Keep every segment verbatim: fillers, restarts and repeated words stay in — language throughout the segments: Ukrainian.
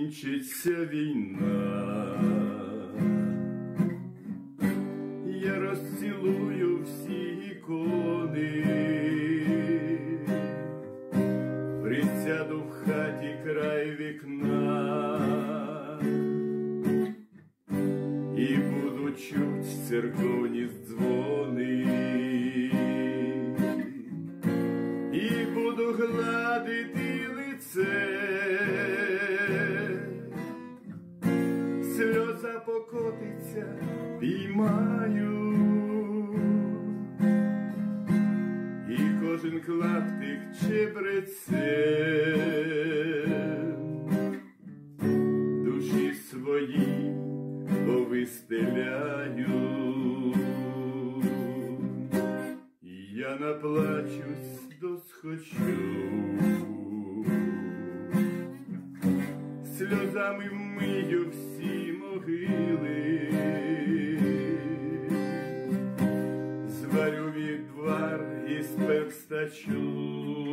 закінчиться війна, я розцілую всі ікони, присяду в хаті край вікна і буду чуть церковні дзвони, і буду гладити лице, сльоза покотиться, піймаю, і кожен клаптик чебреце душі свої повистеляю, і я наплачусь досхочу, сльозами вмию всі могили, зварю відвар і сперстачу,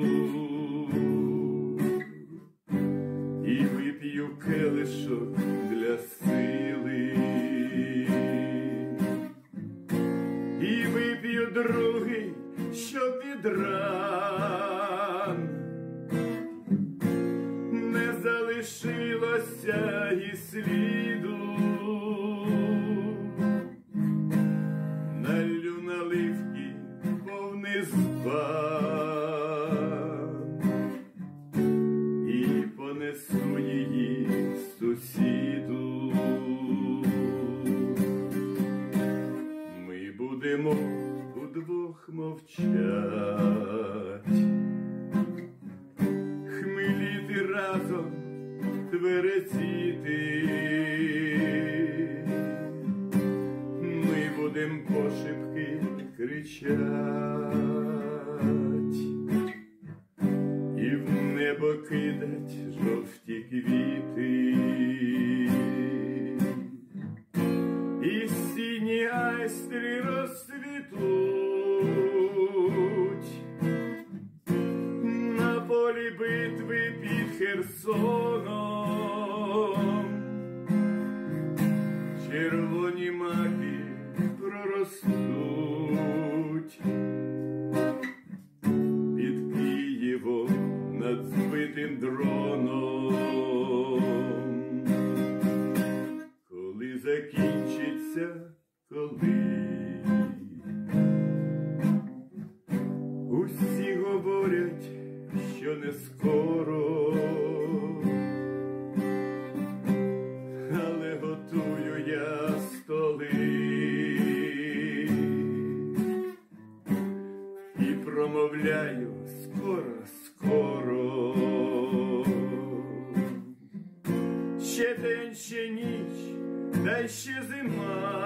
і вип'ю келишок для сили, і вип'ю другий, щоб від ран не залишилося і сліду. Налью наливки повний збан і понесу її сусіду. Ми будемо удвох мовчать, хмеліти разом, тверезіти. Ми будем пошепки кричать і в небо кидать жовті квіти, і сіні айстри розцвітуть на полі битви під Херсоном. Червоні маки проростуть під Києвом над збитим дроном. Коли закінчиться, коли усі говорять, що не скоро, але готую я столи і промовляю скоро, скоро. Ще день, ще ніч, та й ще зима,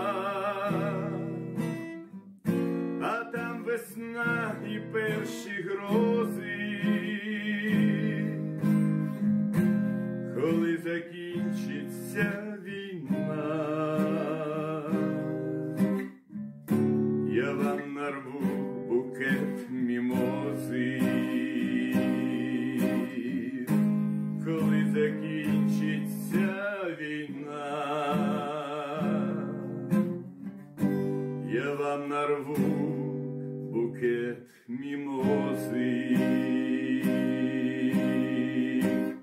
а там весна і перші грози. Коли закінчиться війна, я вам нарву букет мімози. Коли закінчиться війна, я вам нарву букет мімози.